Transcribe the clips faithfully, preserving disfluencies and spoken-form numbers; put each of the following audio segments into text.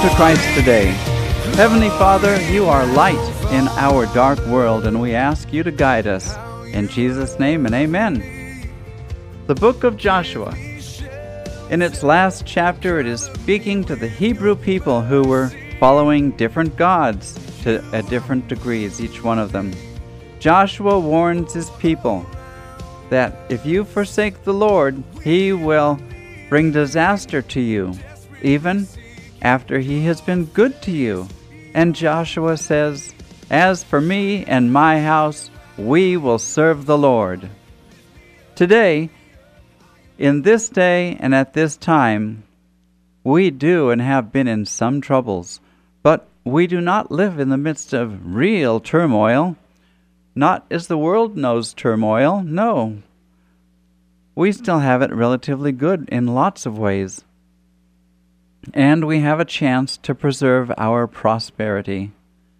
to Christ today. Heavenly Father, you are light in our dark world, and we ask you to guide us. In Jesus' name and amen. The book of Joshua. In its last chapter, it is speaking to the Hebrew people who were following different gods to at different degrees, each one of them. Joshua warns his people that if you forsake the Lord, he will bring disaster to you, even after he has been good to you. And Joshua says, "As for me and my house, we will serve the Lord." Today, in this day and at this time, we do and have been in some troubles, but we do not live in the midst of real turmoil, not as the world knows turmoil, no. We still have it relatively good in lots of ways. And we have a chance to preserve our prosperity.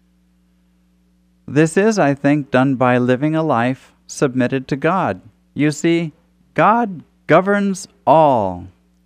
This is, I think, done by living a life submitted to God. You see, God governs all.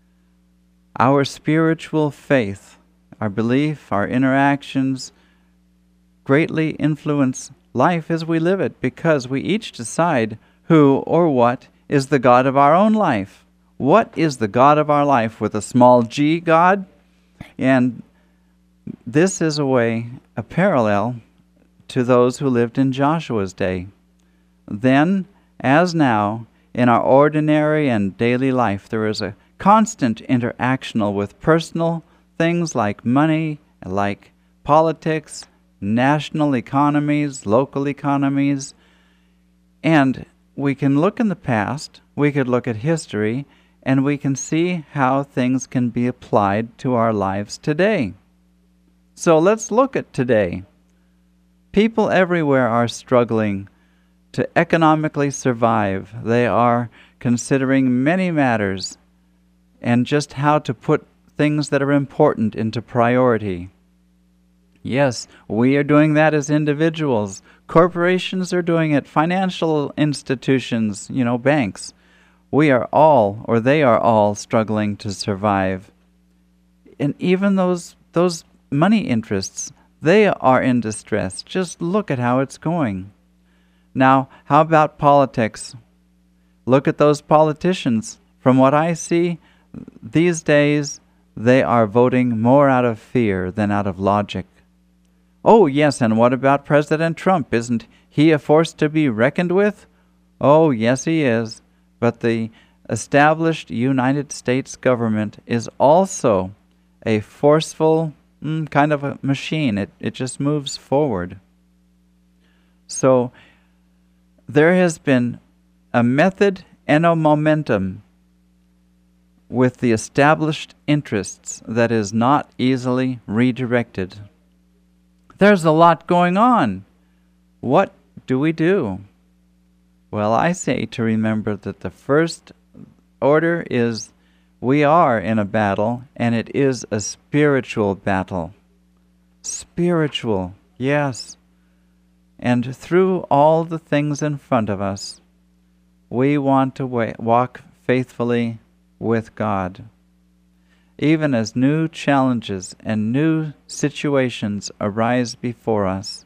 Our spiritual faith, our belief, our interactions greatly influence life as we live it, because we each decide who or what is the God of our own life. What is the God of our life with a small g God? And this is a way, a parallel to those who lived in Joshua's day. Then, as now, in our ordinary and daily life, there is a constant interactional with personal things like money, like politics, national economies, local economies, and we can look in the past, we could look at history, and we can see how things can be applied to our lives today. So let's look at today. People everywhere are struggling to economically survive. They are considering many matters and just how to put things that are important into priority. Yes, we are doing that as individuals. Corporations are doing it. Financial institutions, you know, banks. We are all, or they are all, struggling to survive. And even those those money interests, they are in distress. Just look at how it's going. Now, how about politics? Look at those politicians. From what I see, these days, they are voting more out of fear than out of logic. Oh, yes, and what about President Trump? Isn't he a force to be reckoned with? Oh, yes, he is. But the established United States government is also a forceful mm, kind of a machine. It, it just moves forward. So there has been a method and a momentum with the established interests that is not easily redirected. There's a lot going on. What do we do? Well, I say to remember that the first order is we are in a battle, and it is a spiritual battle. Spiritual, yes. And through all the things in front of us, we want to wa- walk faithfully with God. Even as new challenges and new situations arise before us.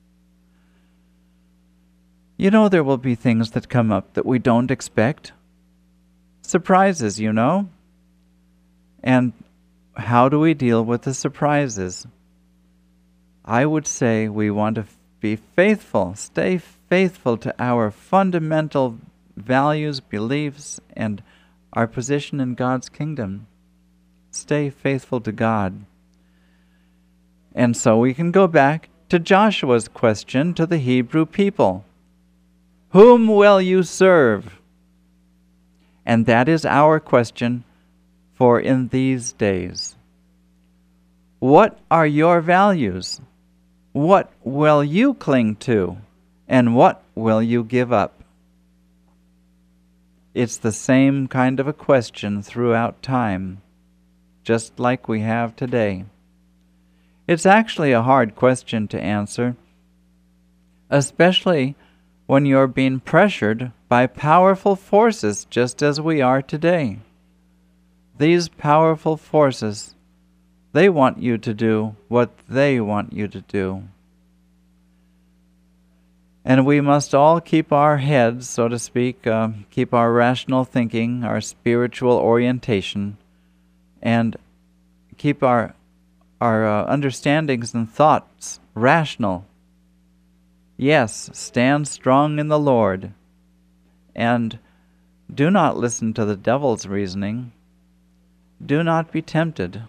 You know, there will be things that come up that we don't expect. Surprises, you know. And how do we deal with the surprises? I would say we want to be faithful, stay faithful to our fundamental values, beliefs, and our position in God's kingdom. Stay faithful to God. And so we can go back to Joshua's question to the Hebrew people. Whom will you serve? And that is our question for in these days. What are your values? What will you cling to? And what will you give up? It's the same kind of a question throughout time, just like we have today. It's actually a hard question to answer, especially when you're being pressured by powerful forces just as we are today. These powerful forces They want you to do what they want you to do. And we must all keep our heads, so to speak, uh, keep our rational thinking, our spiritual orientation, and keep our our uh, understandings and thoughts rational. Yes, stand strong in the Lord, and do not listen to the devil's reasoning. Do not be tempted.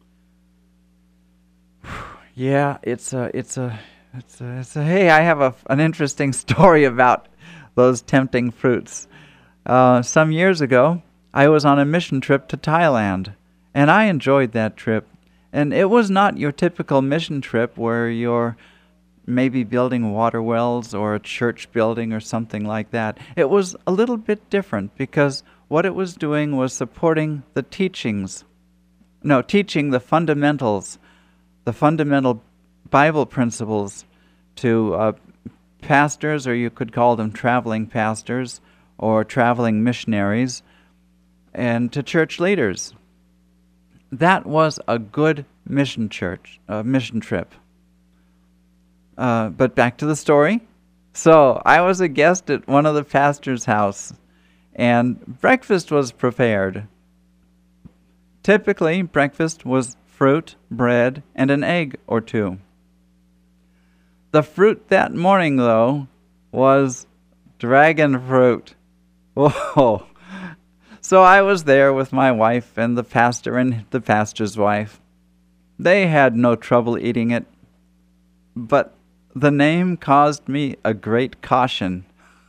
Yeah, it's a, it's a, it's a, it's a, hey, I have a, an interesting story about those tempting fruits. Uh, some years ago, I was on a mission trip to Thailand, and I enjoyed that trip. And it was not your typical mission trip where you're maybe building water wells or a church building or something like that. It was a little bit different because what it was doing was supporting the teachings, no, teaching the fundamentals, the fundamental Bible principles to uh, pastors, or you could call them traveling pastors or traveling missionaries, and to church leaders. That was a good mission church, uh, mission trip. Uh, but back to the story. So I was a guest at one of the pastor's house, and breakfast was prepared. Typically, breakfast was fruit, bread, and an egg or two. The fruit that morning, though, was dragon fruit. Whoa! So I was there with my wife and the pastor and the pastor's wife. They had no trouble eating it, but the name caused me a great caution.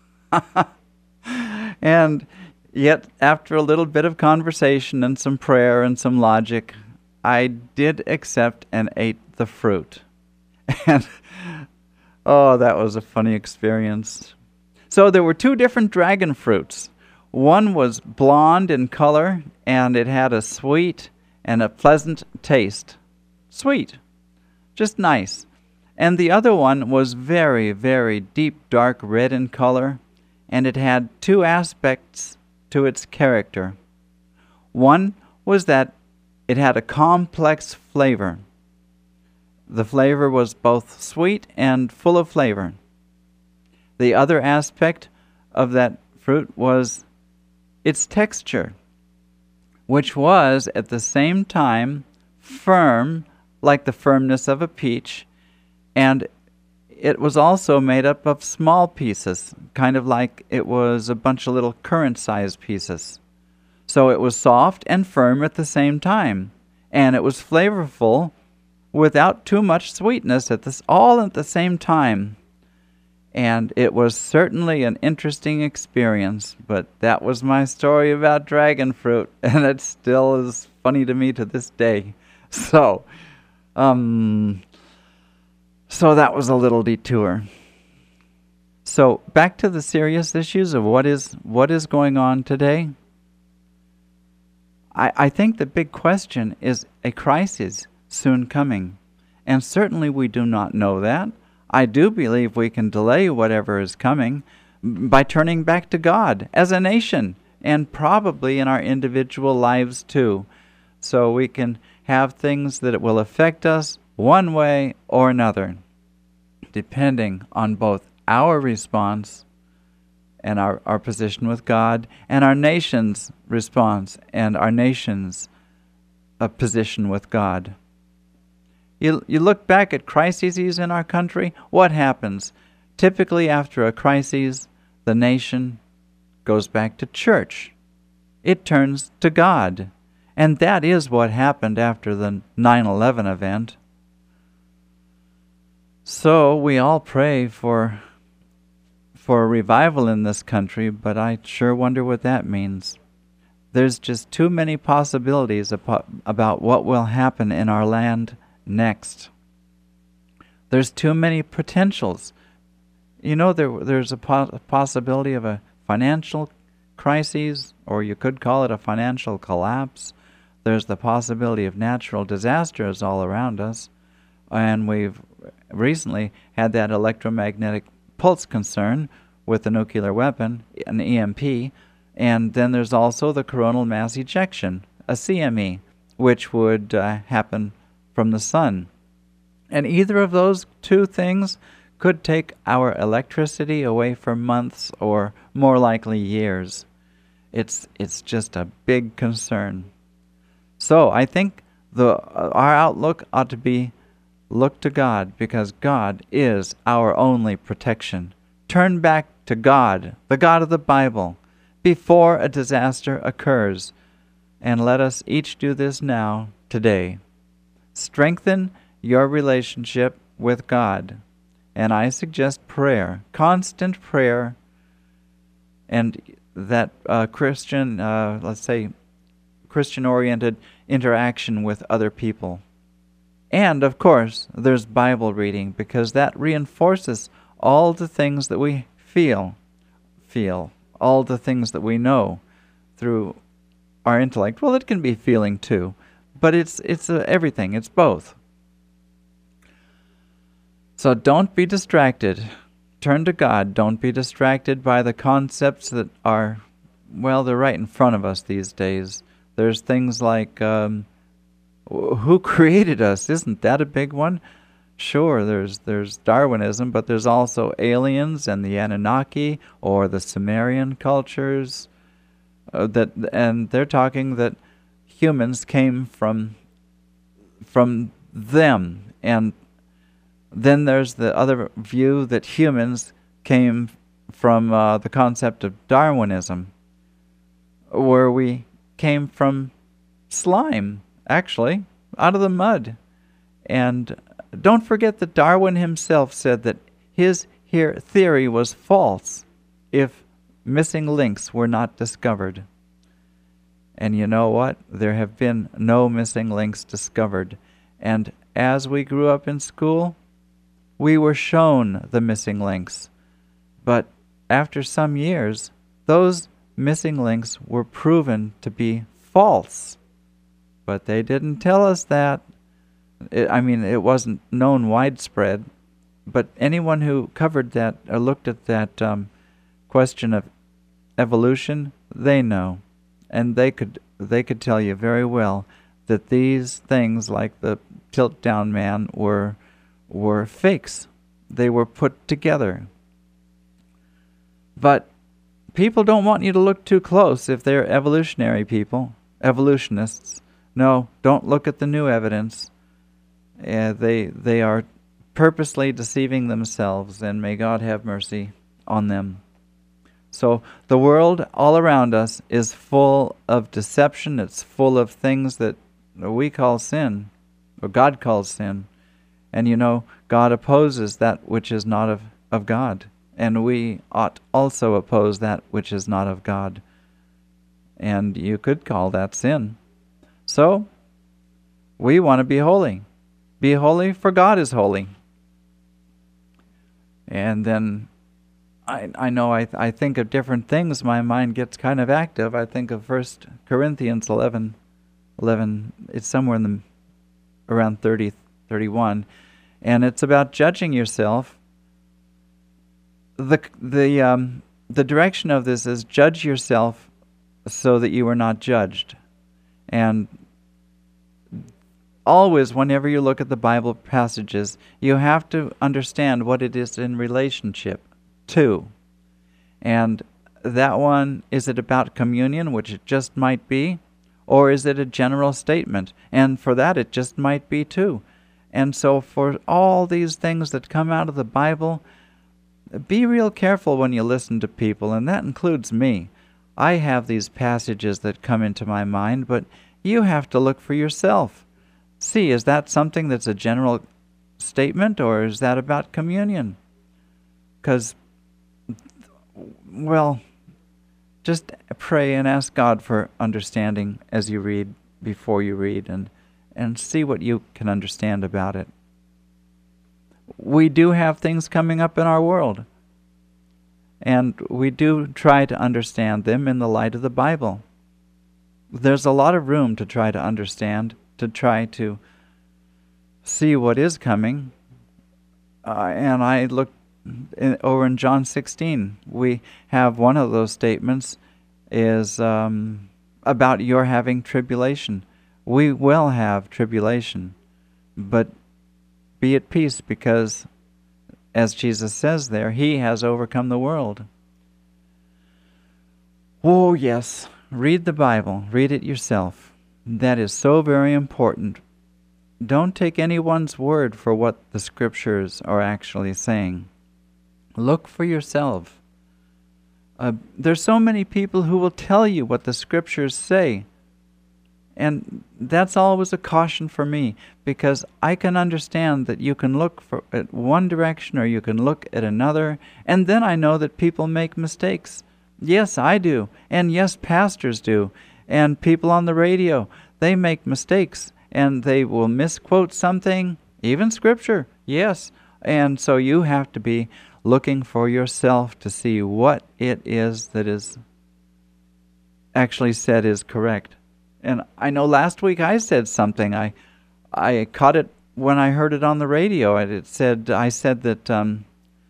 And yet, after a little bit of conversation and some prayer and some logic, I did accept and ate the fruit. And, oh, that was a funny experience. So there were two different dragon fruits. One was blonde in color, and it had a sweet and a pleasant taste. Sweet. Just nice. And the other one was very, very deep dark red in color, and it had two aspects to its character. One was that it had a complex flavor. The flavor was both sweet and full of flavor. The other aspect of that fruit was its texture, which was at the same time firm, like the firmness of a peach, and it was also made up of small pieces, kind of like it was a bunch of little currant-sized pieces. So it was soft and firm at the same time, and it was flavorful without too much sweetness, at this all at the same time. And it was certainly an interesting experience, but that was my story about dragon fruit, and it still is funny to me to this day. So, um, so that was a little detour. So back to the serious issues of what is what is going on today. I, I think the big question is a crisis soon coming, and certainly we do not know that. I do believe we can delay whatever is coming by turning back to God as a nation, and probably in our individual lives too. So we can have things that will affect us one way or another, depending on both our response and our, our position with God, and our nation's response and our nation's uh, position with God. You, you look back at crises in our country, what happens? Typically after a crisis, the nation goes back to church. It turns to God. And that is what happened after the nine eleven event. So we all pray for, for a revival in this country, but I sure wonder what that means. There's just too many possibilities about what will happen in our land next. There's too many potentials. You know, there there's a, po- a possibility of a financial crisis, or you could call it a financial collapse. There's the possibility of natural disasters all around us. And we've recently had that electromagnetic pulse concern with the nuclear weapon, an E M P. And then there's also the coronal mass ejection, a C M E, which would uh, happen from the sun. And either of those two things could take our electricity away for months or more likely years. It's it's just a big concern. So I think the our outlook ought to be look to God, because God is our only protection. Turn back to God, the God of the Bible, before a disaster occurs. And let us each do this now, today. Strengthen your relationship with God. And I suggest prayer, constant prayer, and that uh, Christian, uh, let's say, Christian-oriented interaction with other people. And, of course, there's Bible reading, because that reinforces all the things that we feel, feel, all the things that we know through our intellect. Well, it can be feeling too, but it's it's uh, everything. It's both. So don't be distracted. Turn to God. Don't be distracted by the concepts that are, well, they're right in front of us these days. There's things like, um, who created us? Isn't that a big one? Sure, there's there's Darwinism, but there's also aliens and the Anunnaki or the Sumerian cultures. Uh, that and they're talking that humans came from from them, and then there's the other view that humans came from uh, the concept of Darwinism, where we came from slime, actually, out of the mud. And don't forget that Darwin himself said that his here theory was false if missing links were not discovered. And you know what? There have been no missing links discovered. And as we grew up in school, we were shown the missing links. But after some years, those missing links were proven to be false. But they didn't tell us that. It, I mean, it wasn't known widespread, but anyone who covered that or looked at that um, question of evolution, they know, and they could they could tell you very well that these things, like the tilt-down man, were were fakes. They were put together. But people don't want you to look too close if they're evolutionary people, evolutionists. No, don't look at the new evidence. Uh, they they are purposely deceiving themselves, and may God have mercy on them. So the world all around us is full of deception. It's full of things that we call sin, or God calls sin. And you know, God opposes that which is not of, of God. And we ought also oppose that which is not of God. And you could call that sin. So, we want to be holy. Be holy, for God is holy. And then, I I know I I think of different things. My mind gets kind of active. I think of First Corinthians eleven, eleven. It's somewhere in the around thirty, thirty-one, and it's about judging yourself. The the um the direction of this is judge yourself so that you are not judged. And always, whenever you look at the Bible passages, you have to understand what it is in relationship to. And that one, is it about communion, which it just might be, or is it a general statement? And for that, it just might be too. And so for all these things that come out of the Bible, be real careful when you listen to people, and that includes me. I have these passages that come into my mind, but you have to look for yourself. See, is that something that's a general statement, or is that about communion? Because, well, just pray and ask God for understanding as you read, before you read, and, and see what you can understand about it. We do have things coming up in our world, and we do try to understand them in the light of the Bible. There's a lot of room to try to understand, to try to see what is coming. Uh, and I look in, over in John sixteen, we have one of those statements is um, about your having tribulation. We will have tribulation. But be at peace because, as Jesus says there, He has overcome the world. Oh, yes. Read the Bible. Read it yourself. That is so very important. Don't take anyone's word for what the Scriptures are actually saying. Look for yourself. Uh, there's so many people who will tell you what the Scriptures say. And that's always a caution for me, because I can understand that you can look for at one direction or you can look at another, and then I know that people make mistakes. Yes, I do, and yes, pastors do, and people on the radio, they make mistakes, and they will misquote something, even Scripture, yes. And so you have to be looking for yourself to see what it is that is actually said is correct. And I know last week I said something. I I caught it when I heard it on the radio. And it said I said that um,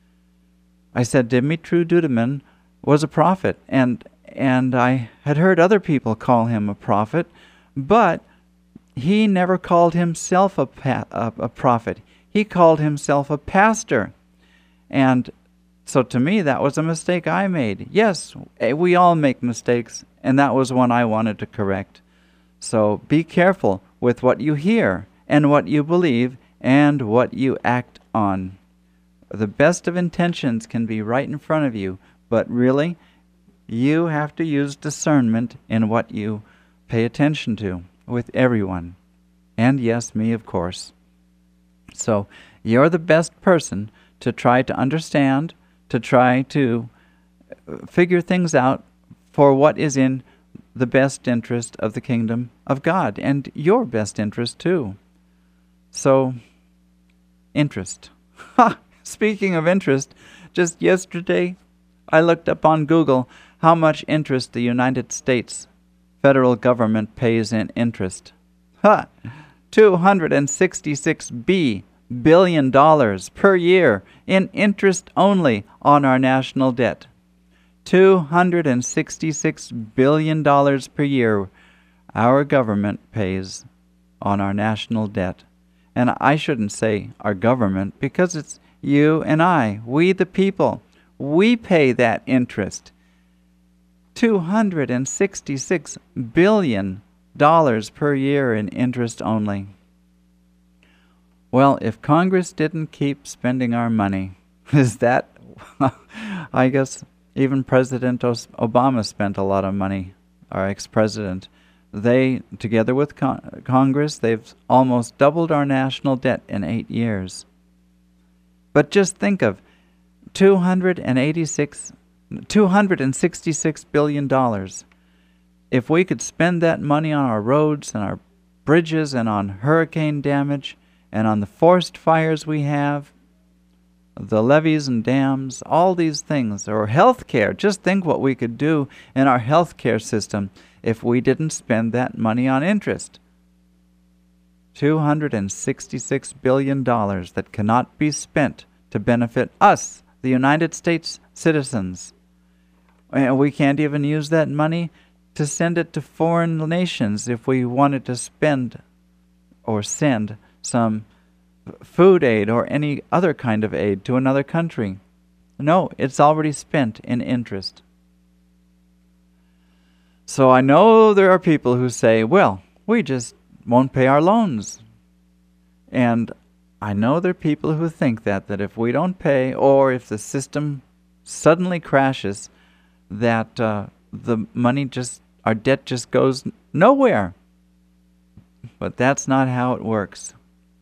I said Dimitru Duduman was a prophet, and and I had heard other people call him a prophet, but he never called himself a pa- a, a prophet. He called himself a pastor, and so to me that was a mistake I made. Yes, we all make mistakes, and that was one I wanted to correct. So be careful with what you hear and what you believe and what you act on. The best of intentions can be right in front of you, but really, you have to use discernment in what you pay attention to with everyone. And yes, me, of course. So you're the best person to try to understand, to try to figure things out for what is in the best interest of the kingdom of God, and your best interest too. So, interest. Ha! Speaking of interest, just yesterday I looked up on Google how much interest the United States federal government pays in interest. Ha! two hundred sixty-six billion dollars per year in interest only on our national debt. two hundred sixty-six billion dollars per year our government pays on our national debt. And I shouldn't say our government, because it's you and I, we the people. We pay that interest. two hundred sixty-six billion dollars per year in interest only. Well, if Congress didn't keep spending our money, is that, I guess, even President Obama spent a lot of money, our ex-president. They, together with con- Congress, they've almost doubled our national debt in eight years. But just think of two hundred eighty-six, two hundred sixty-six billion dollars. If we could spend that money on our roads and our bridges and on hurricane damage and on the forest fires we have, the levees and dams, all these things, or health care. Just think what we could do in our health care system if we didn't spend that money on interest. two hundred sixty-six billion dollars that cannot be spent to benefit us, the United States citizens. And we can't even use that money to send it to foreign nations if we wanted to spend or send some food aid or any other kind of aid to another country. No, it's already spent in interest. So I know there are people who say, well, we just won't pay our loans. And I know there are people who think that, that if we don't pay, or if the system suddenly crashes, that uh, the money just, our debt just goes nowhere. But that's not how it works.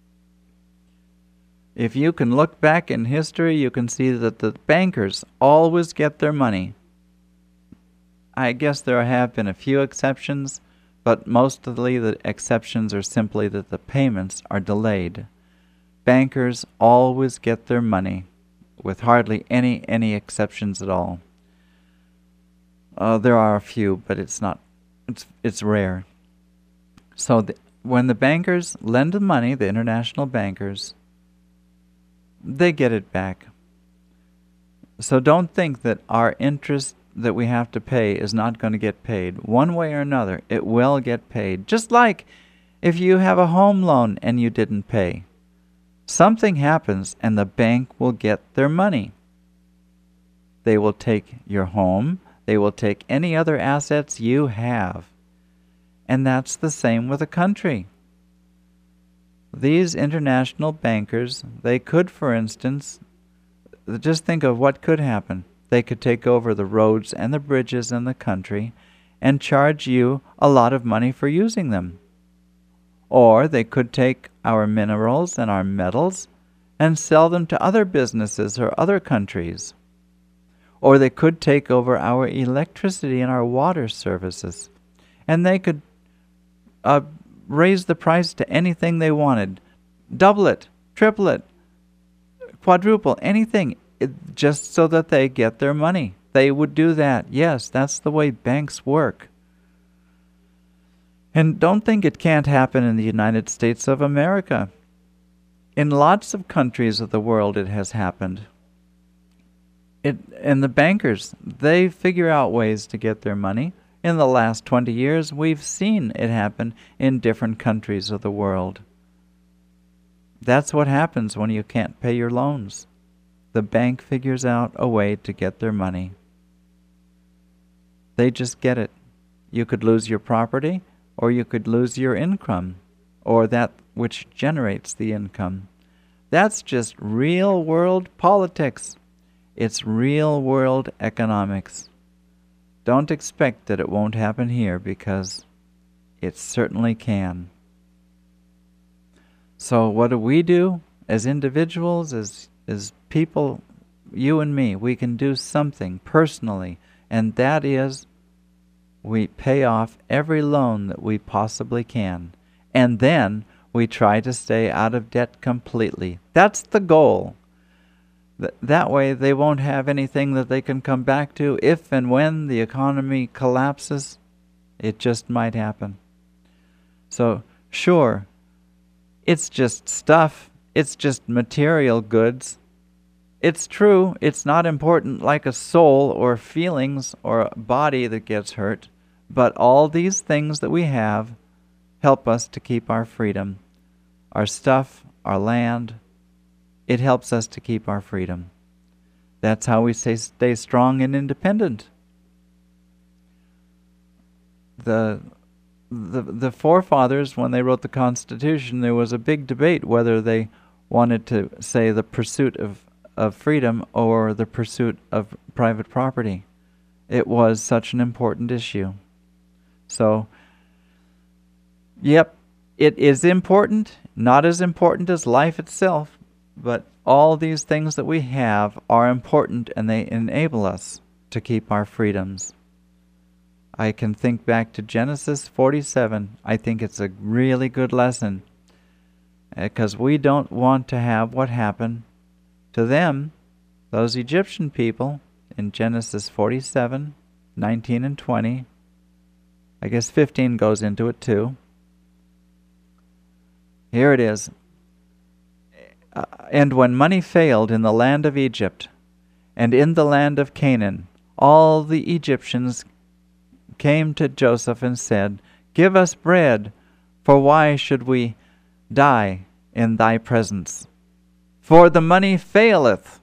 If you can look back in history, you can see that the bankers always get their money. I guess there have been a few exceptions, but mostly the exceptions are simply that the payments are delayed. Bankers always get their money, with hardly any any exceptions at all. Uh, there are a few, but it's not. It's it's rare. So the, when the bankers lend the money, the international bankers, they get it back. So don't think that our interest that we have to pay is not going to get paid. One way or another, it will get paid. Just like If you have a home loan and you didn't pay, something happens and the bank will get their money. They will take your home. They will take any other assets you have. And that's the same with a country. These international bankers, they could, for instance, just think of what could happen. They could take over the roads and the bridges in the country and charge you a lot of money for using them. Or they could take our minerals and our metals and sell them to other businesses or other countries. Or they could take over our electricity and our water services. And they could uh, raise the price to anything they wanted. Double it, triple it, quadruple, anything, it, just so that they get their money. They would do that. Yes, that's the way banks work. And don't think it can't happen in the United States of America. In lots of countries of the world it has happened. It, and the bankers, they figure out ways to get their money. In the last twenty years, we've seen it happen in different countries of the world. That's what happens when you can't pay your loans. The bank figures out a way to get their money. They just get it. You could lose your property, or you could lose your income, or that which generates the income. That's just real-world politics. It's real-world economics. Don't expect that it won't happen here, because it certainly can. So what do we do as individuals, as, as people, you and me? We can do something personally, and that is we pay off every loan that we possibly can. And then we try to stay out of debt completely. That's the goal. Th- that way they won't have anything that they can come back to if and when the economy collapses. It just might happen. So, sure, it's just stuff. It's just material goods. It's true, it's not important like a soul or feelings or a body that gets hurt. But all these things that we have help us to keep our freedom. Our stuff, our land, it helps us to keep our freedom. That's how we stay, stay strong and independent. The, the, the forefathers, when they wrote the Constitution, there was a big debate whether they wanted to say the pursuit of, of freedom or the pursuit of private property. It was such an important issue. So, yep, it is important, not as important as life itself, but all these things that we have are important and they enable us to keep our freedoms. I can think back to Genesis forty-seven. I think it's a really good lesson because we don't want to have what happened to them, those Egyptian people, in Genesis forty-seven, nineteen and twenty. I guess fifteen goes into it too. Here it is. Uh, and when money failed in the land of Egypt and in the land of Canaan, all the Egyptians came to Joseph and said, "Give us bread, for why should we die in thy presence? For the money faileth.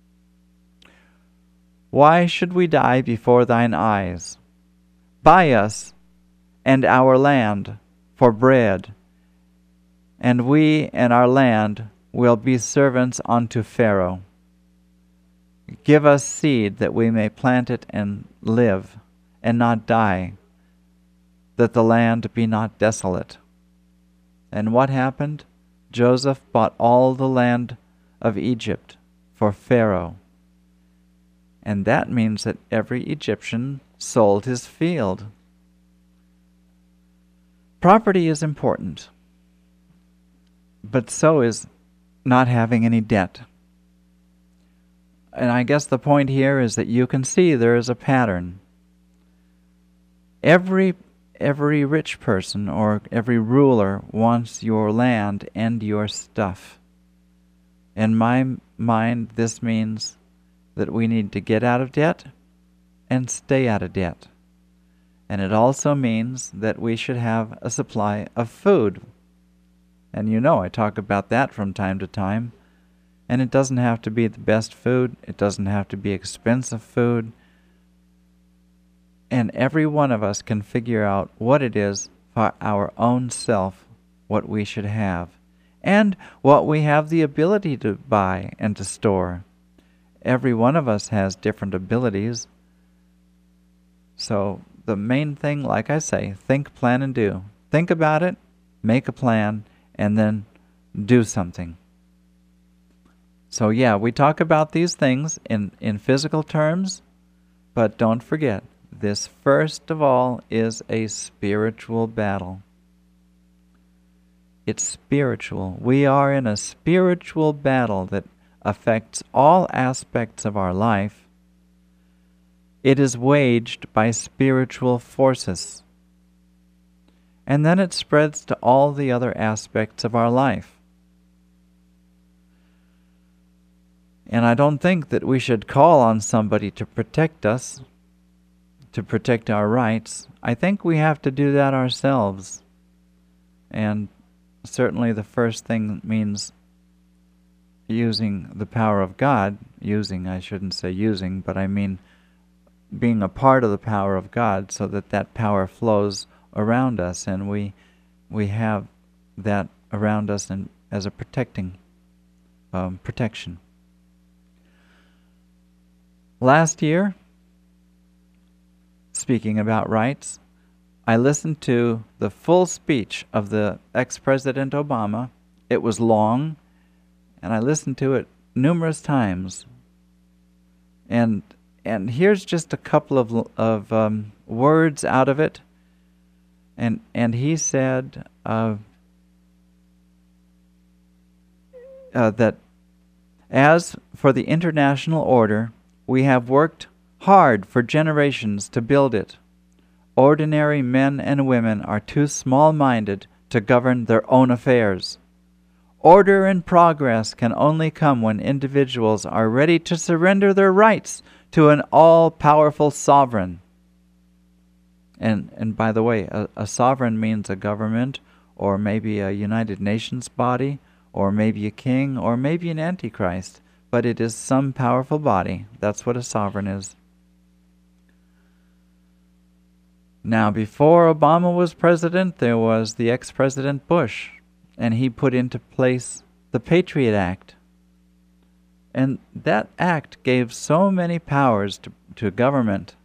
Why should we die before thine eyes? Buy us and our land for bread, and we and our land will be servants unto Pharaoh. Give us seed that we may plant it and live, and not die, that the land be not desolate." And what happened? Joseph bought all the land of Egypt for Pharaoh. And that means that every Egyptian sold his field. Property is important, but so is not having any debt. And I guess the point here is that you can see there is a pattern. Every every rich person or every ruler wants your land and your stuff. In my mind, this means that we need to get out of debt and stay out of debt. And it also means that we should have a supply of food. And you know I talk about that from time to time. And it doesn't have to be the best food. It doesn't have to be expensive food. And every one of us can figure out what it is for our own self, what we should have, and what we have the ability to buy and to store. Every one of us has different abilities. So the main thing, like I say, think, plan, and do. Think about it, make a plan, and then do something. So yeah, we talk about these things in, in physical terms, but don't forget, this first of all is a spiritual battle. It's spiritual. We are in a spiritual battle that affects all aspects of our life. It is waged by spiritual forces. And then it spreads to all the other aspects of our life. And I don't think that we should call on somebody to protect us, to protect our rights. I think we have to do that ourselves. And certainly the first thing means using the power of God. Using, I shouldn't say using, but I mean being a part of the power of God so that that power flows around us and we we have that around us and as a protecting um, protection. Last year, speaking about rights, I listened to the full speech of the ex-President Obama. It was long, and I listened to it numerous times. And and here's just a couple of of um, words out of it. And and he said uh, uh, that as for the international order, we have worked hard for generations to build it. Ordinary men and women are too small-minded to govern their own affairs. Order and progress can only come when individuals are ready to surrender their rights to an all-powerful sovereign. And and by the way, a, a sovereign means a government, or maybe a United Nations body, or maybe a king, or maybe an antichrist. But it is some powerful body. That's what a sovereign is. Now, before Obama was president, there was the ex-President Bush, and he put into place the Patriot Act. And that act gave so many powers to, to government.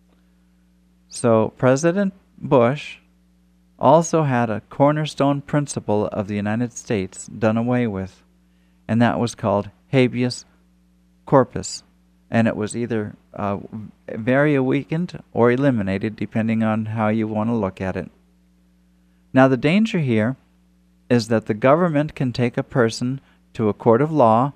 So President Bush also had a cornerstone principle of the United States done away with, and that was called habeas corpus. And it was either uh, very weakened or eliminated, depending on how you want to look at it. Now, the danger here is that the government can take a person to a court of law,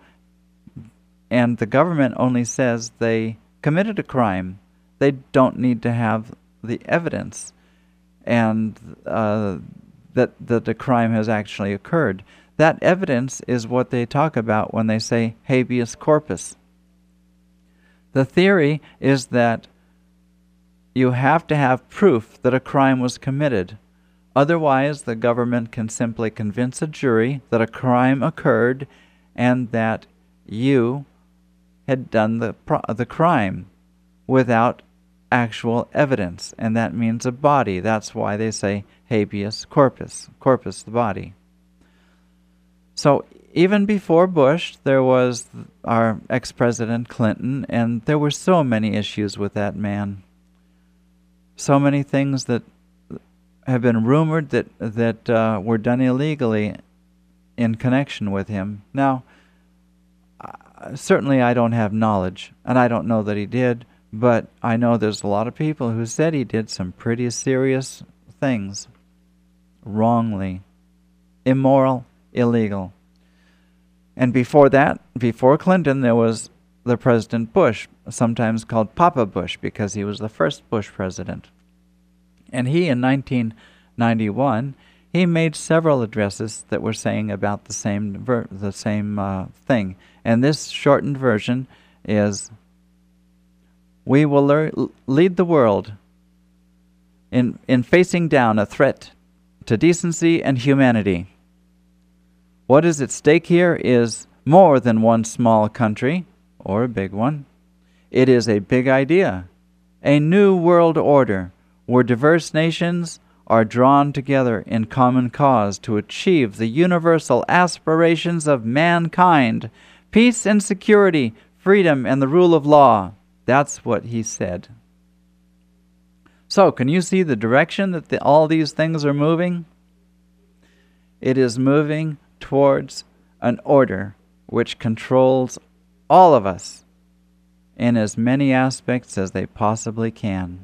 and the government only says they committed a crime. They don't need to have the evidence and uh, that, that the crime has actually occurred. That evidence is what they talk about when they say habeas corpus. The theory is that you have to have proof that a crime was committed. Otherwise, the government can simply convince a jury that a crime occurred and that you had done the pro- the crime without actual evidence, and that means a body. That's why they say habeas corpus, corpus, the body. So even before Bush, there was our ex-President Clinton, and there were so many issues with that man. So many things that have been rumored that, that uh, were done illegally in connection with him. Now, uh, certainly I don't have knowledge, and I don't know that he did, but I know there's a lot of people who said he did some pretty serious things wrongly, immoral, illegal. And before that, before Clinton, there was the President Bush, sometimes called Papa Bush because he was the first Bush president. And he, in nineteen ninety-one, he made several addresses that were saying about the same ver- the same uh, thing. And this shortened version is, we will lear- lead the world in, in facing down a threat to decency and humanity. What is at stake here is more than one small country, or a big one. It is a big idea, a new world order, where diverse nations are drawn together in common cause to achieve the universal aspirations of mankind, peace and security, freedom and the rule of law. That's what he said. So, can you see the direction that the, all these things are moving? It is moving towards an order which controls all of us in as many aspects as they possibly can.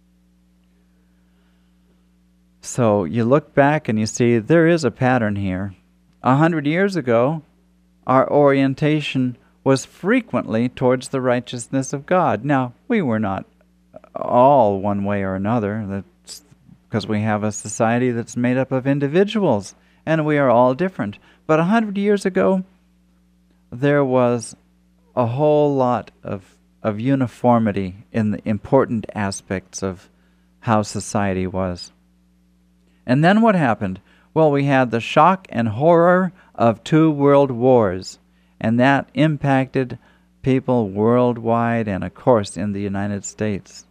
So you look back and you see there is a pattern here. A hundred years ago, our orientation was frequently towards the righteousness of God. Now, we were not all one way or another. That's because we have a society that's made up of individuals, and we are all different. But a hundred years ago, there was a whole lot of, of uniformity in the important aspects of how society was. And then what happened? Well, we had the shock and horror of two world wars, and that impacted people worldwide and, of course, in the United States.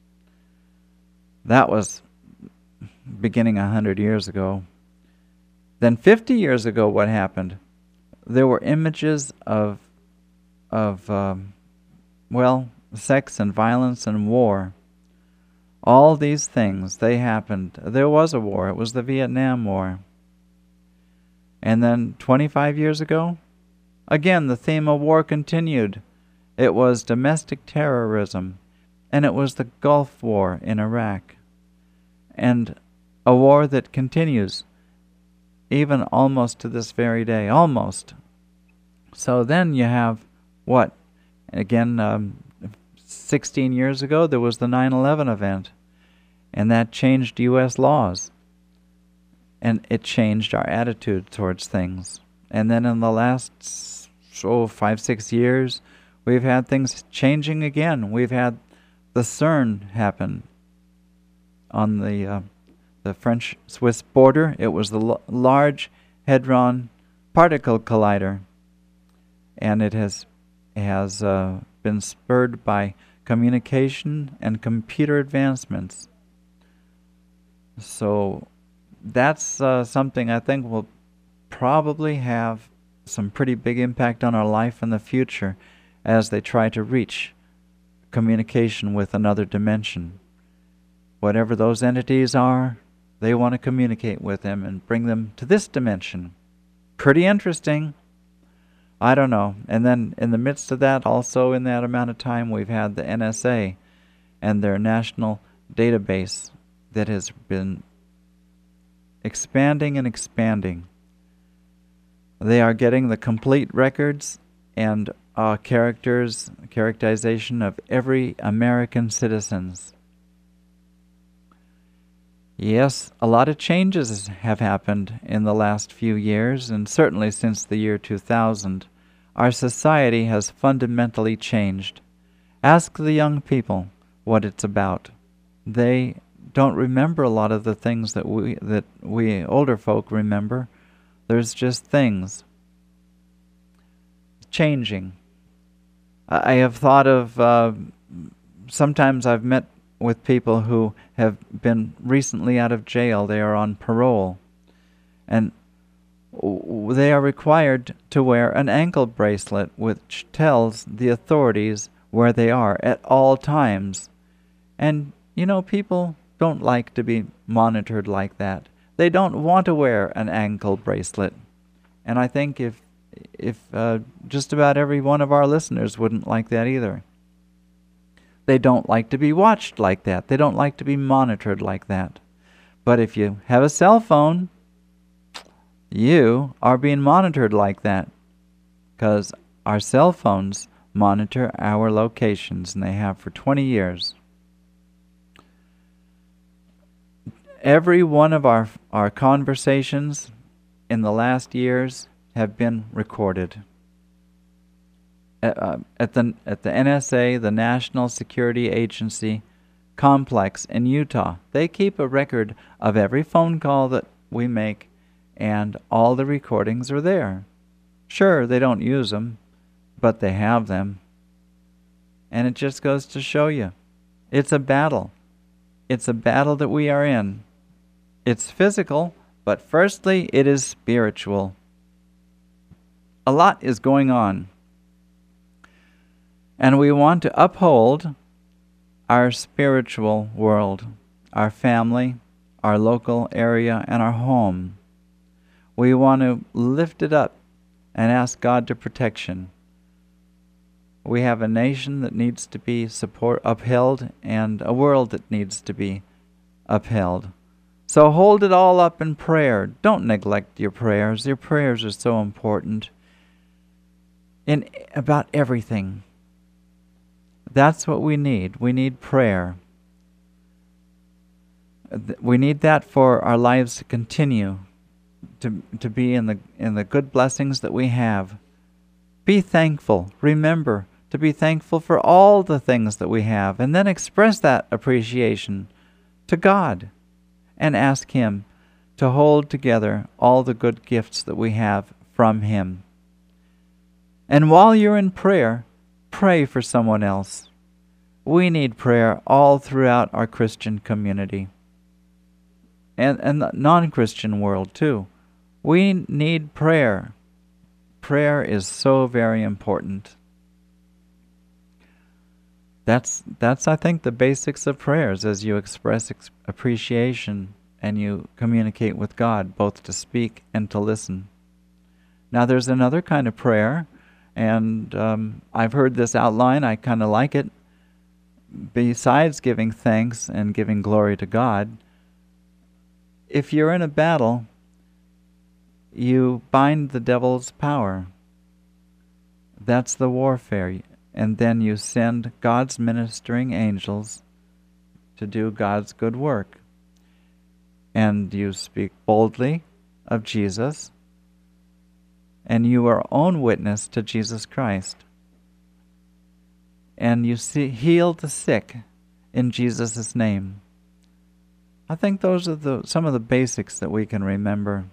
That was beginning a hundred years ago. Then fifty years ago, what happened? There were images of, of um, well, sex and violence and war. All these things, they happened. There was a war. It was the Vietnam War. And then twenty-five years ago, again, the theme of war continued. It was domestic terrorism, and it was the Gulf War in Iraq, and a war that continues even almost to this very day, almost. So then you have what? Again, um, sixteen years ago, there was the nine eleven event, and that changed U S laws, and it changed our attitude towards things. And then in the last oh, five, six years, we've had things changing again. We've had the CERN happen on the uh, the French-Swiss border. It was the l- Large Hadron Particle Collider, and it has has uh, been spurred by communication and computer advancements. So that's uh, something I think will probably have some pretty big impact on our life in the future as they try to reach communication with another dimension. Whatever those entities are, they want to communicate with them and bring them to this dimension. Pretty interesting. I don't know. And then in the midst of that, also in that amount of time, we've had the N S A and their national database that has been expanding and expanding. They are getting the complete records and uh, characters, characterization of every American citizens. Yes, a lot of changes have happened in the last few years, and certainly since the year two thousand. Our society has fundamentally changed. Ask the young people what it's about. They don't remember a lot of the things that we that we older folk remember. There's just things changing. I have thought of, uh, sometimes I've met with people who have been recently out of jail. They are on parole, and they are required to wear an ankle bracelet which tells the authorities where they are at all times. And, you know, people don't like to be monitored like that. They don't want to wear an ankle bracelet. And I think if if uh, just about every one of our listeners wouldn't like that either. They don't like to be watched like that. They don't like to be monitored like that. But if you have a cell phone, you are being monitored like that, because our cell phones monitor our locations, and they have for twenty years. Every one of our our conversations in the last years have been recorded. Uh, at the at the N S A, the National Security Agency complex in Utah, they keep a record of every phone call that we make, and all the recordings are there. Sure, they don't use them, but they have them. And it just goes to show you, it's a battle. It's a battle that we are in. It's physical, but firstly, it is spiritual. A lot is going on. And we want to uphold our spiritual world, our family, our local area, and our home. We want to lift it up and ask God to protection. We have a nation that needs to be support upheld and a world that needs to be upheld. So hold it all up in prayer. Don't neglect your prayers. Your prayers are so important in about everything. That's what we need. We need prayer. We need that for our lives to continue to to be in the in the good blessings that we have. Be thankful. Remember to be thankful for all the things that we have, and then express that appreciation to God and ask Him to hold together all the good gifts that we have from Him. And while you're in prayer, pray for someone else. We need prayer all throughout our Christian community and, and the non-Christian world too. We need prayer. Prayer is so very important. That's, that's I think, the basics of prayers as you express ex- appreciation and you communicate with God, both to speak and to listen. Now there's another kind of prayer, and um, I've heard this outline. I kind of like it. Besides giving thanks and giving glory to God, if you're in a battle, you bind the devil's power. That's the warfare. And then you send God's ministering angels to do God's good work. And you speak boldly of Jesus, and you are own witness to Jesus Christ. And you see, heal the sick in Jesus' name. I think those are the some of the basics that we can remember.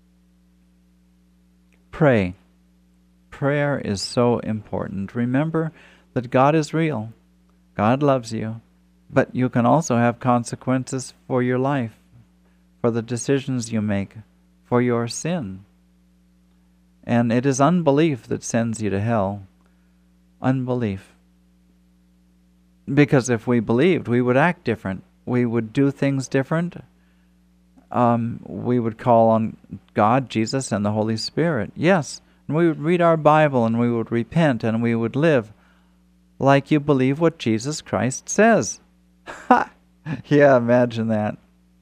Pray. Prayer is so important. Remember that God is real. God loves you. But you can also have consequences for your life, for the decisions you make, for your sin. And it is unbelief that sends you to hell. Unbelief. Because if we believed, we would act different. We would do things different. Um, we would call on God, Jesus, and the Holy Spirit. Yes. And we would read our Bible, and we would repent, and we would live like you believe what Jesus Christ says. Ha! Yeah, imagine that.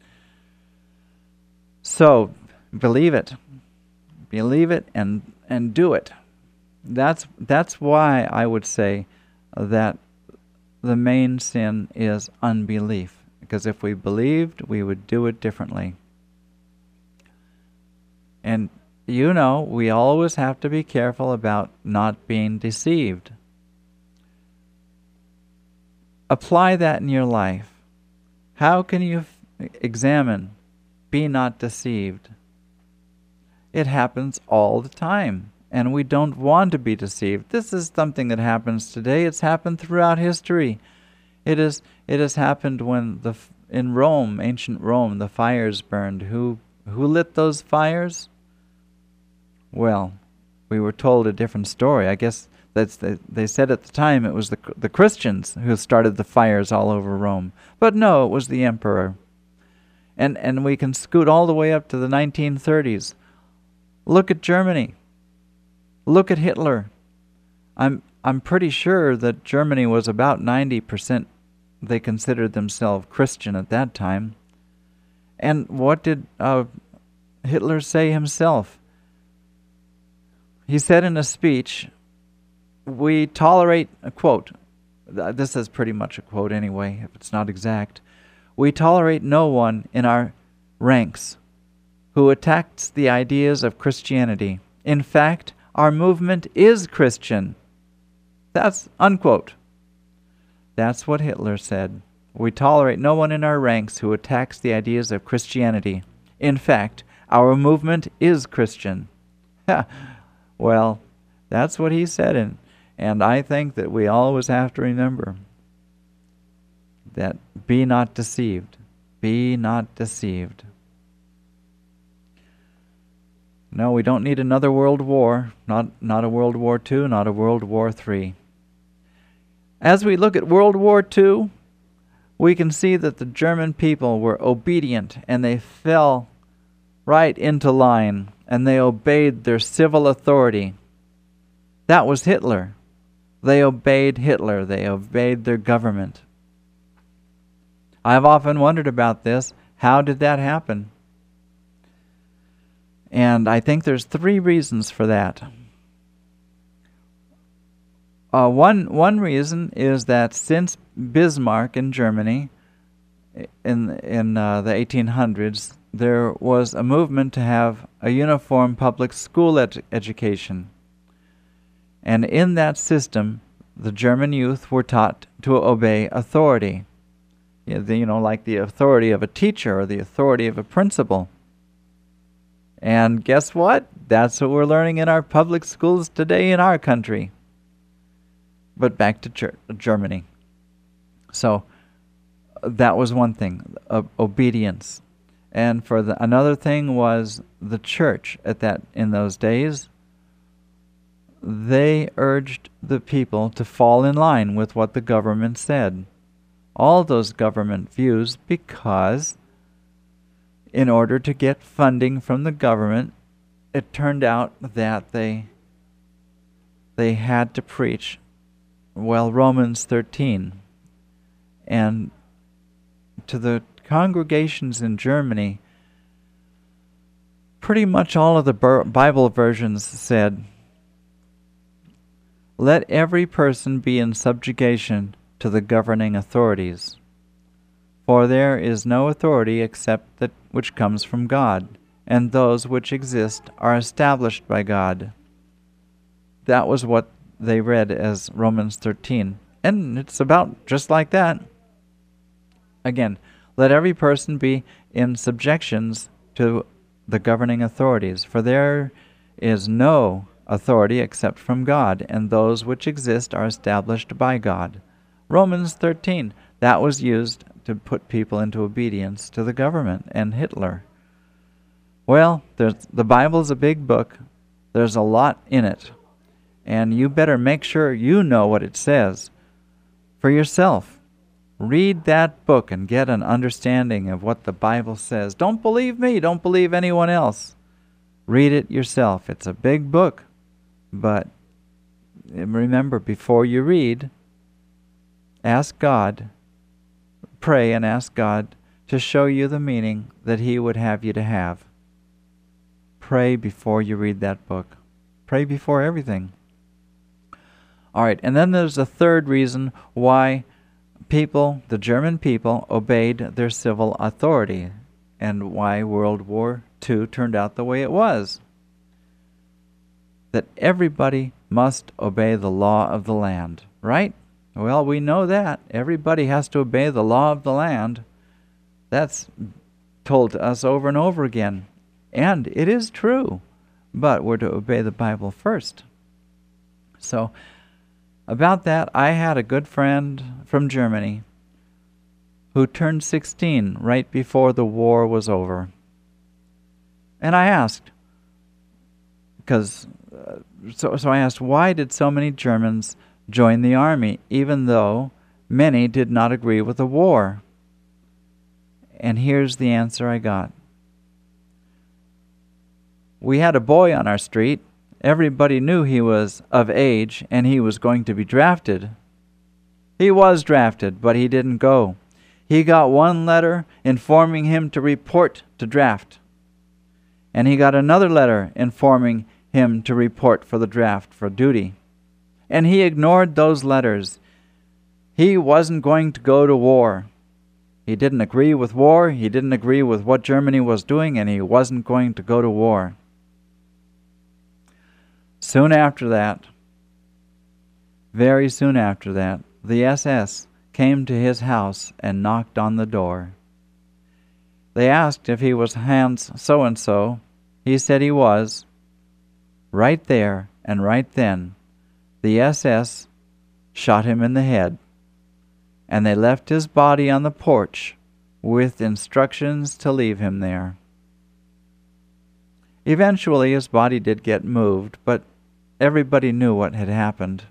So, believe it. Believe it and, and do it. That's, that's why I would say that the main sin is unbelief. Because if we believed, we would do it differently. And you know, we always have to be careful about not being deceived. Apply that in your life. How can you f- examine, be not deceived? It happens all the time, and we don't want to be deceived. This is something that happens today. It's happened throughout history. It is. It has happened when the in Rome, ancient Rome, the fires burned. Who who lit those fires? Well, we were told a different story. I guess that's the, they said at the time it was the the Christians who started the fires all over Rome. But no, it was the emperor. And and we can scoot all the way up to the nineteen thirties. Look at Germany. Look at Hitler. I'm I'm pretty sure that Germany was about ninety percent, they considered themselves Christian at that time. And what did uh, Hitler say himself? He said in a speech, we tolerate, a quote, this is pretty much a quote anyway, if it's not exact, we tolerate no one in our ranks who attacks the ideas of Christianity. In fact, our movement is Christian. That's unquote. That's what Hitler said. We tolerate no one in our ranks who attacks the ideas of Christianity. In fact, Our movement is Christian. Well, that's what he said, and, and I think that we always have to remember that be not deceived. Be not deceived. No, we don't need another world war, not, not a World War Two, not a World War Three. As we look at World War Two, we can see that the German people were obedient and they fell right into line and they obeyed their civil authority. That was Hitler. They obeyed Hitler. They obeyed their government. I've often wondered about this. How did that happen? And I think there's three reasons for that. Uh, one one reason is that since Bismarck in Germany, in in uh, the eighteen hundreds, there was a movement to have a uniform public school ed- education. And in that system, the German youth were taught to obey authority. You know, the, you know, like the authority of a teacher or the authority of a principal. And guess what? That's what we're learning in our public schools today in our country. But back to ger- Germany. So that was one thing, uh, obedience. And for the, another thing was the church at that in those days. They urged the people to fall in line with what the government said. All those government views, because in order to get funding from the government, it turned out that they they had to preach, well, Romans thirteen. And to the congregations in Germany, pretty much all of the Bible versions said, "Let every person be in subjugation to the governing authorities. For there is no authority except that which comes from God, and those which exist are established by God." That was what they read as Romans thirteen. And it's about just like that. Again, let every person be in subjections to the governing authorities, for there is no authority except from God, and those which exist are established by God. Romans thirteen, that was used to put people into obedience to the government and Hitler. Well, there's, the Bible's a big book. There's a lot in it. And you better make sure you know what it says for yourself. Read that book and get an understanding of what the Bible says. Don't believe me. Don't believe anyone else. Read it yourself. It's a big book. But remember, before you read, ask God, pray and ask God to show you the meaning that He would have you to have. Pray before you read that book. Pray before everything. All right, and then there's a third reason why people, the German people, obeyed their civil authority and why World War Two turned out the way it was. That everybody must obey the law of the land, right? Well, we know that. Everybody has to obey the law of the land. That's told to us over and over again. And it is true. But we're to obey the Bible first. So, about that, I had a good friend from Germany who turned sixteen right before the war was over. And I asked, because, uh, so, so I asked, why did so many Germans join the army, even though many did not agree with the war? And here's the answer I got. We had a boy on our street. Everybody knew he was of age and he was going to be drafted. He was drafted, but he didn't go. He got one letter informing him to report to draft. And he got another letter informing him to report for the draft for duty. And he ignored those letters. He wasn't going to go to war. He didn't agree with war. He didn't agree with what Germany was doing, and he wasn't going to go to war. Soon after that, very soon after that, the S S came to his house and knocked on the door. They asked if he was Hans so-and-so. He said he was. Right there and right then, the S S shot him in the head, and they left his body on the porch with instructions to leave him there. Eventually his body did get moved, but everybody knew what had happened.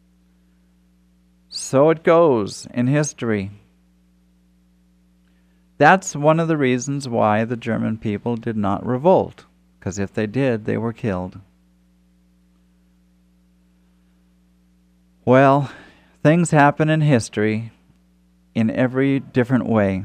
So it goes in history. That's one of the reasons why the German people did not revolt, because if they did, they were killed. Well, things happen in history in every different way.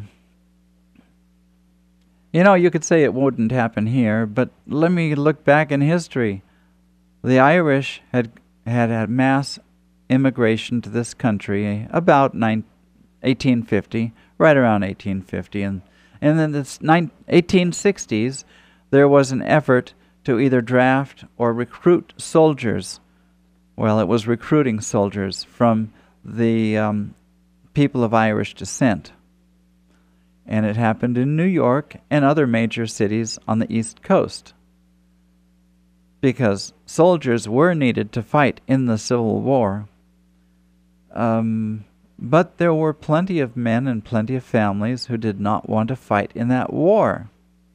You know, you could say it wouldn't happen here, but let me look back in history. The Irish had had, had mass immigration to this country about eighteen fifty, right around eighteen fifty. And, and in the eighteen sixties, there was an effort to either draft or recruit soldiers. Well, it was recruiting soldiers from the um, people of Irish descent. And it happened in New York and other major cities on the East Coast, because soldiers were needed to fight in the Civil War. Um, but there were plenty of men and plenty of families who did not want to fight in that war.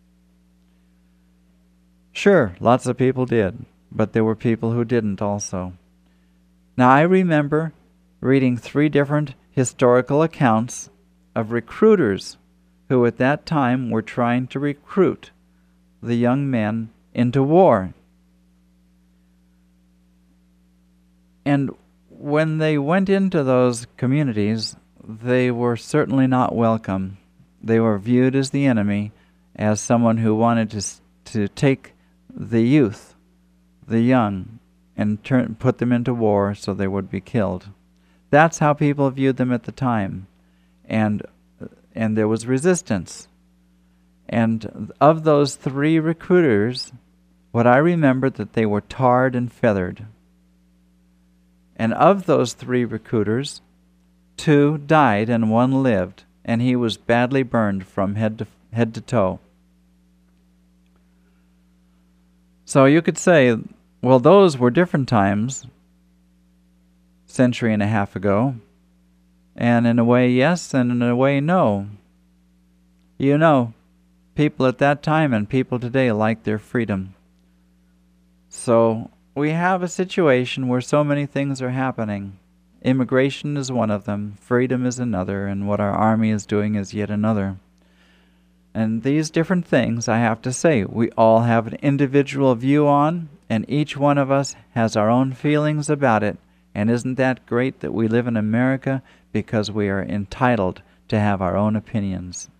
Sure, lots of people did, but there were people who didn't also. Now, I remember reading three different historical accounts of recruiters who at that time were trying to recruit the young men into war. And when they went into those communities, they were certainly not welcome. They were viewed as the enemy, as someone who wanted to to take the youth, the young, and turn, put them into war so they would be killed. That's how people viewed them at the time. And and there was resistance. And of those three recruiters, what I remember that they were tarred and feathered. And of those three recruiters, two died and one lived, and he was badly burned from head to head to toe. So you could say, well, those were different times, century and a half ago. And in a way, yes, and in a way, no. You know, people at that time and people today like their freedom. So we have a situation where so many things are happening. Immigration is one of them, freedom is another, and what our army is doing is yet another. And these different things, I have to say, we all have an individual view on, and each one of us has our own feelings about it. And isn't that great that we live in America, because we are entitled to have our own opinions?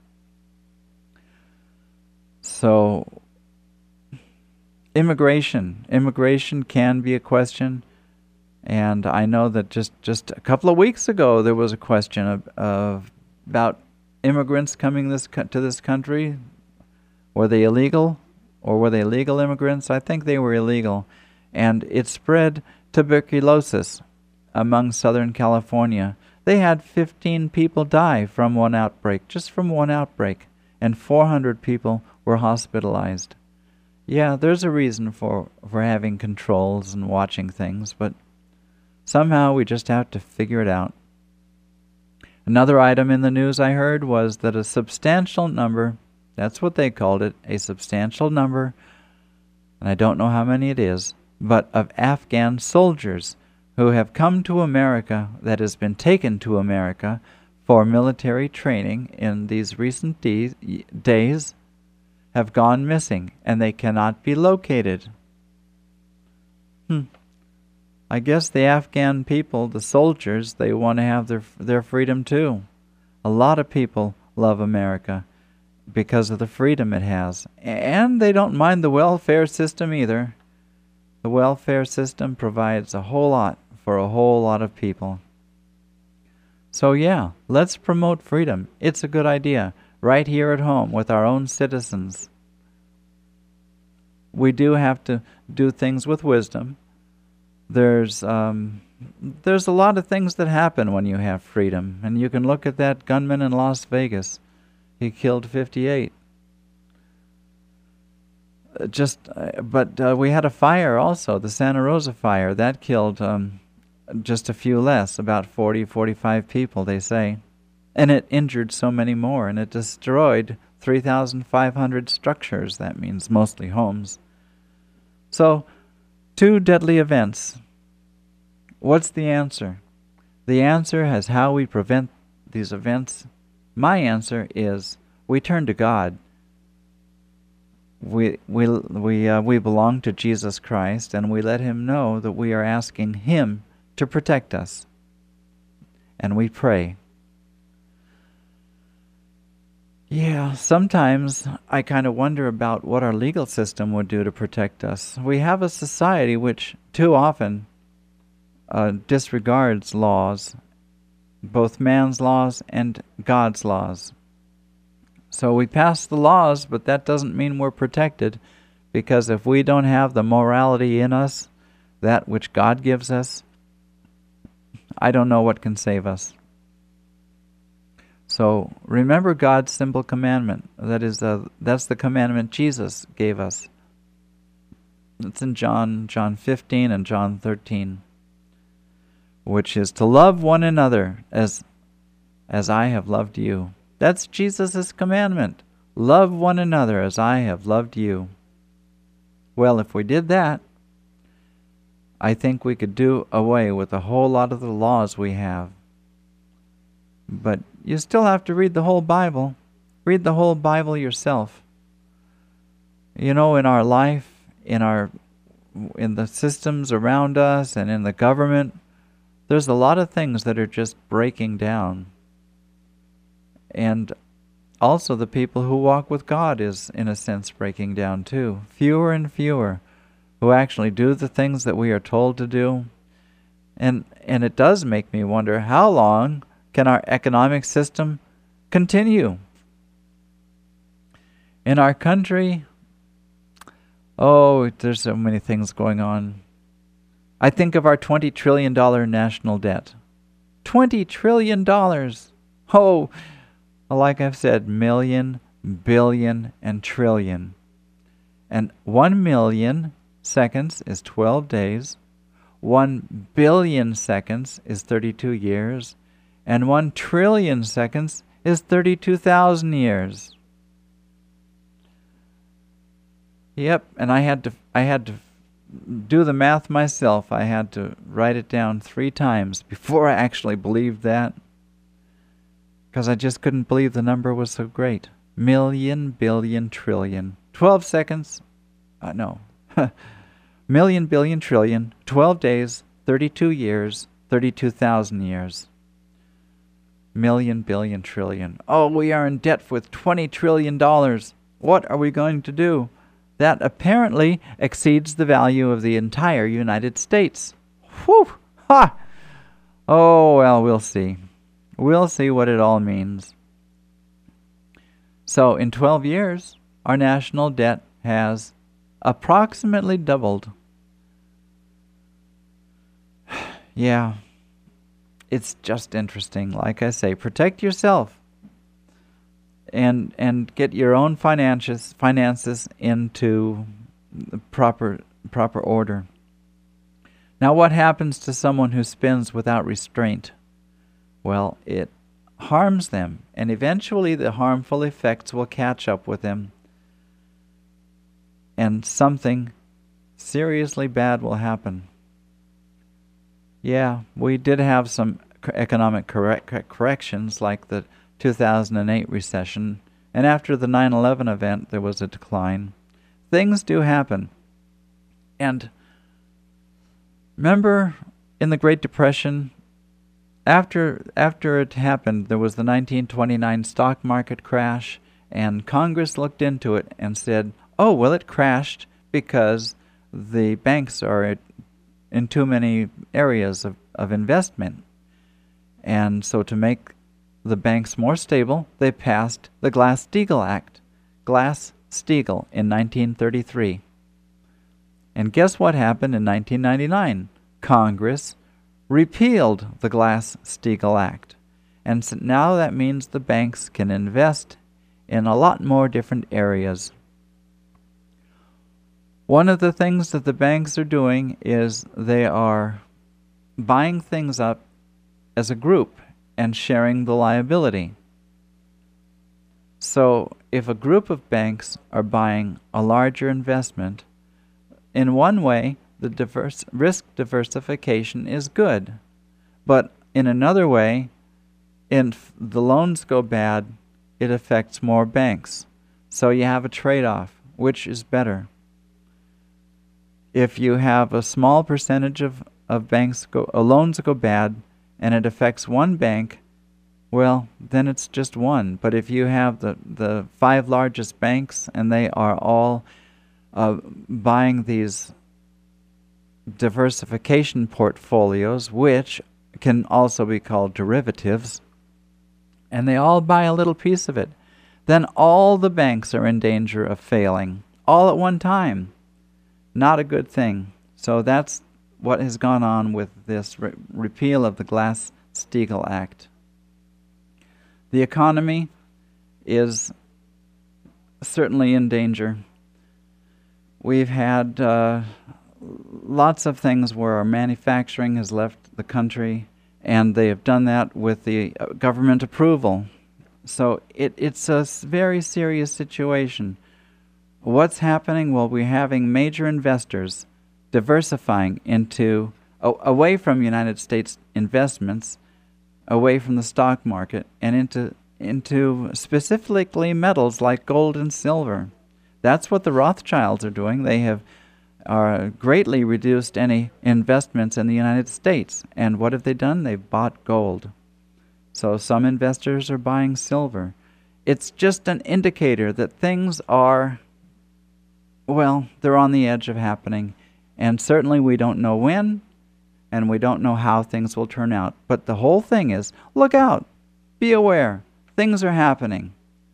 So, immigration. Immigration can be a question. And I know that just, just a couple of weeks ago there was a question of, of about immigrants coming this to this country. Were they illegal or were they legal immigrants? I think they were illegal. And it spread tuberculosis among Southern California. They had fifteen people die from one outbreak, just from one outbreak, and four hundred people were hospitalized. Yeah, there's a reason for, for having controls and watching things, but somehow we just have to figure it out. Another item in the news I heard was that a substantial number, that's what they called it, a substantial number, and I don't know how many it is, but of Afghan soldiers who have come to America, that has been taken to America for military training in these recent de- days, have gone missing, and they cannot be located. Hmm. I guess the Afghan people, the soldiers, they want to have their their freedom too. A lot of people love America because of the freedom it has. And they don't mind the welfare system either. The welfare system provides a whole lot for a whole lot of people. So yeah, let's promote freedom. It's a good idea. Right here at home with our own citizens. We do have to do things with wisdom. There's um, there's a lot of things that happen when you have freedom. And you can look at that gunman in Las Vegas. He killed fifty-eight. just, uh, but uh, we had a fire also, the Santa Rosa fire. That killed um, just a few less, about forty, forty-five people, they say. And it injured so many more, and it destroyed three thousand five hundred structures. That means mostly homes. So, two deadly events. What's the answer? The answer is how we prevent these events. My answer is we turn to God. We we we uh, we belong to Jesus Christ, and we let Him know that we are asking Him to protect us. And we pray. Yeah, sometimes I kind of wonder about what our legal system would do to protect us. We have a society which too often uh, disregards laws, both man's laws and God's laws. So we pass the laws, but that doesn't mean we're protected, because if we don't have the morality in us, that which God gives us, I don't know what can save us. So remember God's simple commandment. That is, uh, that's the commandment Jesus gave us. It's in John, John fifteen and John thirteen, which is to love one another as, as I have loved you. That's Jesus' commandment. Love one another as I have loved you. Well, if we did that, I think we could do away with a whole lot of the laws we have. But you still have to read the whole Bible. Read the whole Bible yourself. You know, in our life, in our in the systems around us and in the government, there's a lot of things that are just breaking down. And also the people who walk with God is, in a sense, breaking down too. Fewer and fewer who actually do the things that we are told to do. And and it does make me wonder, how long can our economic system continue? In our country, oh, there's so many things going on. I think of our twenty trillion dollars national debt. twenty trillion dollars! Oh, like I've said, million, billion, and trillion. And one million seconds is twelve days. One billion seconds is thirty-two years. And one trillion seconds is thirty-two thousand years. Yep, and I had to I had to do the math myself. I had to write it down three times before I actually believed that, because I just couldn't believe the number was so great. Million, billion, trillion. Twelve seconds. Uh, no. Million, billion, trillion. Twelve days. Thirty-two years. Thirty-two thousand years. Million, billion, trillion. Oh, we are in debt with twenty trillion dollars. What are we going to do? That apparently exceeds the value of the entire United States. Whew! Ha! Oh, well, we'll see. We'll see what it all means. So, in twelve years, our national debt has approximately doubled. Yeah. It's just interesting. Like I say, protect yourself and and get your own finances finances into the proper proper order. Now, what happens to someone who spends without restraint? Well, it harms them, and eventually the harmful effects will catch up with them, and something seriously bad will happen. Yeah, we did have some economic correct corrections, like the two thousand eight recession, and after the nine eleven event there was a decline. Things do happen. And remember in the Great Depression, after after it happened, there was the nineteen twenty-nine stock market crash, and Congress looked into it and said, oh, well, it crashed because the banks are in too many areas of, of investment. And so to make the banks more stable, they passed the Glass-Steagall Act, Glass-Steagall, in nineteen thirty-three. And guess what happened in nineteen ninety-nine? Congress repealed the Glass-Steagall Act. And so now that means the banks can invest in a lot more different areas. One of the things that the banks are doing is they are buying things up as a group and sharing the liability. So if a group of banks are buying a larger investment, in one way, the diverse risk diversification is good. But in another way, if the loans go bad, it affects more banks. So you have a trade-off. Which is better? If you have a small percentage of, of banks go, uh, loans go bad, and it affects one bank, well, then it's just one. But if you have the, the five largest banks and they are all uh, buying these diversification portfolios, which can also be called derivatives, and they all buy a little piece of it, then all the banks are in danger of failing, all at one time. Not a good thing. So that's what has gone on with this re- repeal of the Glass-Steagall Act. The economy is certainly in danger. We've had uh, lots of things where our manufacturing has left the country, and they have done that with the uh, government approval. So it, it's a very serious situation. What's happening? Well, we're having major investors diversifying into, uh, away from United States investments, away from the stock market, and into into specifically metals like gold and silver. That's what the Rothschilds are doing. They have are greatly reduced any investments in the United States. And what have they done? They've bought gold. So some investors are buying silver. It's just an indicator that things are, well, they're on the edge of happening. And certainly we don't know when, and we don't know how things will turn out. But the whole thing is, look out, be aware, things are happening.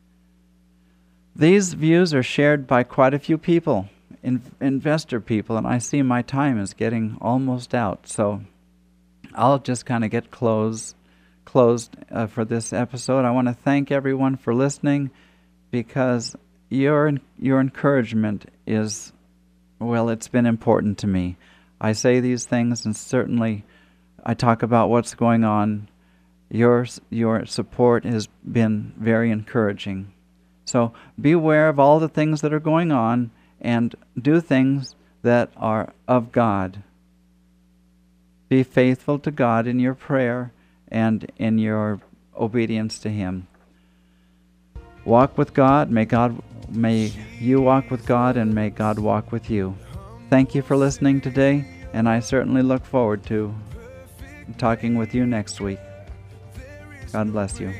These views are shared by quite a few people, in, investor people, and I see my time is getting almost out. So I'll just kind of get close, closed uh, for this episode. I want to thank everyone for listening, because your your encouragement is, well, it's been important to me. I say these things, and certainly I talk about what's going on. Your your support has been very encouraging. So be aware of all the things that are going on, and do things that are of God. Be faithful to God in your prayer and in your obedience to Him. Walk with God. May God, may you walk with God, and may God walk with you. Thank you for listening today, and I certainly look forward to talking with you next week. God bless you.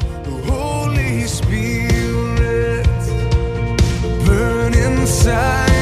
Holy Spirit, burn inside.